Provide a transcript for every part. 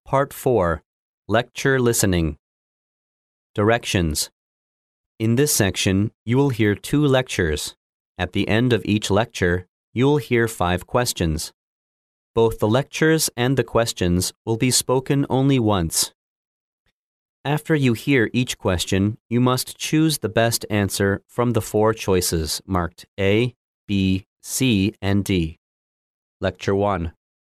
Part 4. Lecture Listening. Directions. In this section, you will hear 2 lectures. At the end of each lecture, you will hear 5 questions. Both the lectures and the questions will be spoken only once. After you hear each question, you must choose the best answer from the 4 choices marked A, B, C, and D. Lecture 1.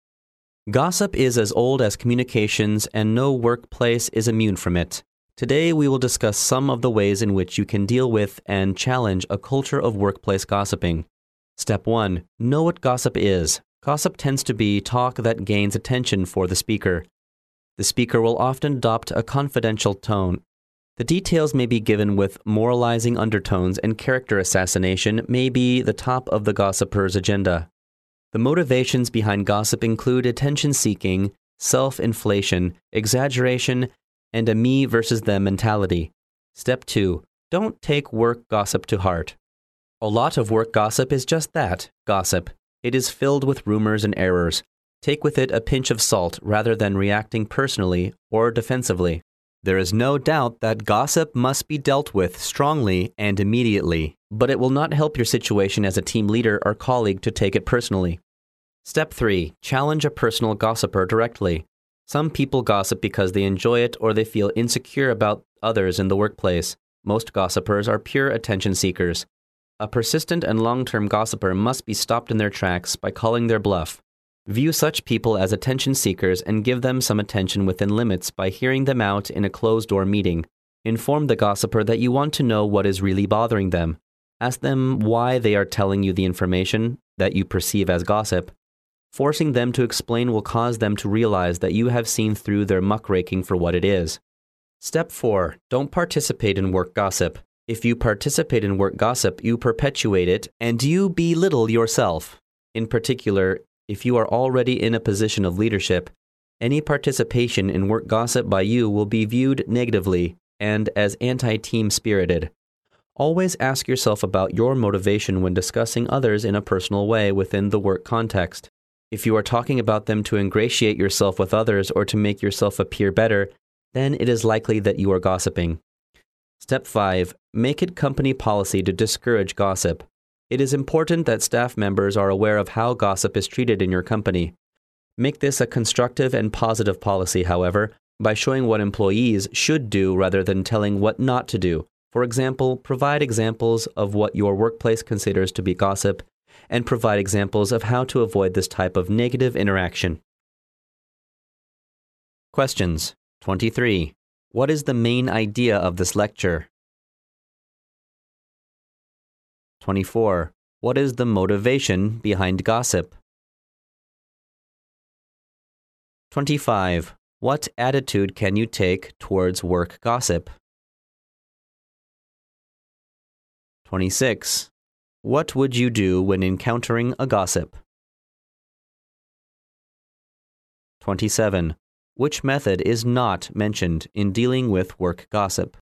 Gossip is as old as communications, and no workplace is immune from it. Today, we will discuss some of the ways in which you can deal with and challenge a culture of workplace gossiping. Step 1. Know what gossip is. Gossip tends to be talk that gains attention for the speaker. The speaker will often adopt a confidential tone. The details may be given with moralizing undertones, and character assassination may be the top of the gossiper's agenda. The motivations behind gossip include attention-seeking, self-inflation, exaggeration, and a me versus them mentality. Step 2. Don't take work gossip to heart. A lot of work gossip is just that, gossip. It is filled with rumors and errors. Take with it a pinch of salt rather than reacting personally or defensively. There is no doubt that gossip must be dealt with strongly and immediately, but it will not help your situation as a team leader or colleague to take it personally. Step 3. Challenge a personal gossiper directly. Some people gossip because they enjoy it or they feel insecure about others in the workplace. Most gossipers are pure attention seekers. A persistent and long-term gossiper must be stopped in their tracks by calling their bluff. View such people as attention seekers and give them some attention within limits by hearing them out in a closed-door meeting. Inform the gossiper that you want to know what is really bothering them. Ask them why they are telling you the information that you perceive as gossip. Forcing them to explain will cause them to realize that you have seen through their muckraking for what it is. Step 4. Don't participate in work gossip. If you participate in work gossip, you perpetuate it and you belittle yourself. In particular, if you are already in a position of leadership, any participation in work gossip by you will be viewed negatively and as anti-team spirited. Always ask yourself about your motivation when discussing others in a personal way within the work context. If you are talking about them to ingratiate yourself with others or to make yourself appear better, then it is likely that you are gossiping. Step 5. Make it company policy to discourage gossip. It is important that staff members are aware of how gossip is treated in your company. Make this a constructive and positive policy, however, by showing what employees should do rather than telling what not to do. For example, provide examples of what your workplace considers to be gossip, and provide examples of how to avoid this type of negative interaction. Questions. 23. What is the main idea of this lecture? 24. What is the motivation behind gossip? 25. What attitude can you take towards work gossip? 26. What would you do when encountering a gossip? 27. Which method is not mentioned in dealing with work gossip?